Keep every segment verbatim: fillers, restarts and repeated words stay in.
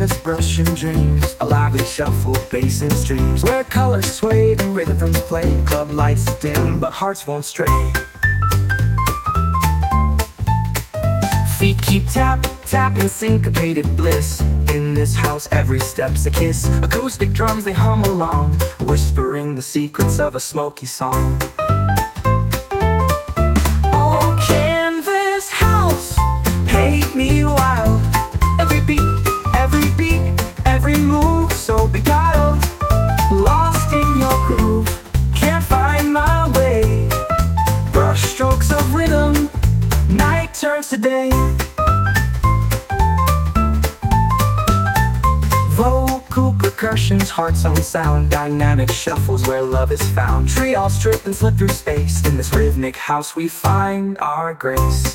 canvas brush and dreams, a lively shuffle, bass and streams, where colors sway and rhythms play. Club lights dim, but hearts won't stray. Feet keep tap, tap in syncopated bliss. In this house every step's a kiss. Acoustic drums they hum along, whispering the secrets of a smoky song. Oh, canvas house, paint me wild. Every beat, every beat, every move so beguiled. Lost in your groove, can't find my way. Brush strokes of rhythm, night turns to day. Vocal percussions, heart's own sound, dynamic shuffles where love is found. Trios strip and slip through space. In this rhythmic house we find our grace.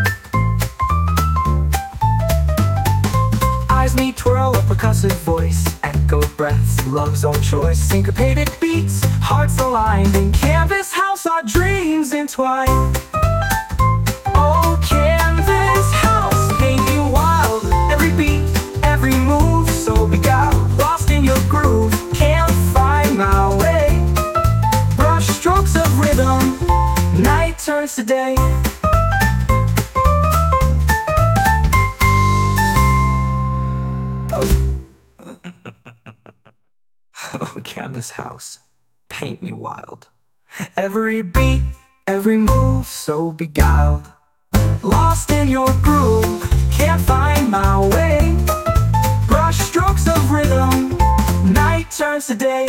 Eyes meet, twirl, a percussive voice, echoed breaths, love's own choice. Syncopated beats, hearts aligned. In canvas house our dreams entwine. Oh, canvas house, paint me wild. Every beat, every move so beguiled. Lost in your groove, can't find my way. Brush strokes of rhythm, night turns to day. Oh, canvas house, paint me wild. Every beat, every move so beguiled. Lost in your groove, can't find my way. Brush strokes of rhythm, night turns to day.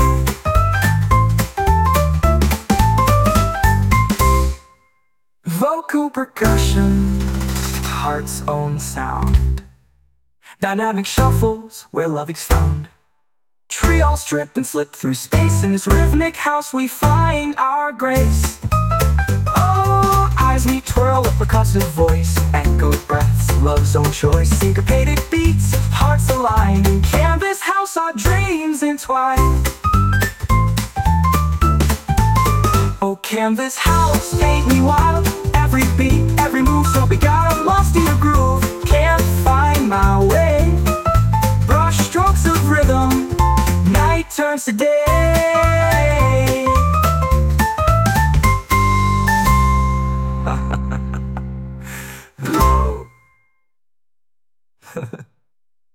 Vocal percussion, heart's own sound, dynamic shuffles where love is found. Trios strip and slip through space. In this rhythmic house we find our grace. Oh, eyes meet, twirl, a percussive voice, echoed breaths, love's own choice. Syncopated beats, hearts align. In canvas house our dreams entwine. Oh, canvas house, paint me wild. Every beat, every move so beguiled. Lost in your groove, can't find my way. Brush strokes of rhythm, night turns to day.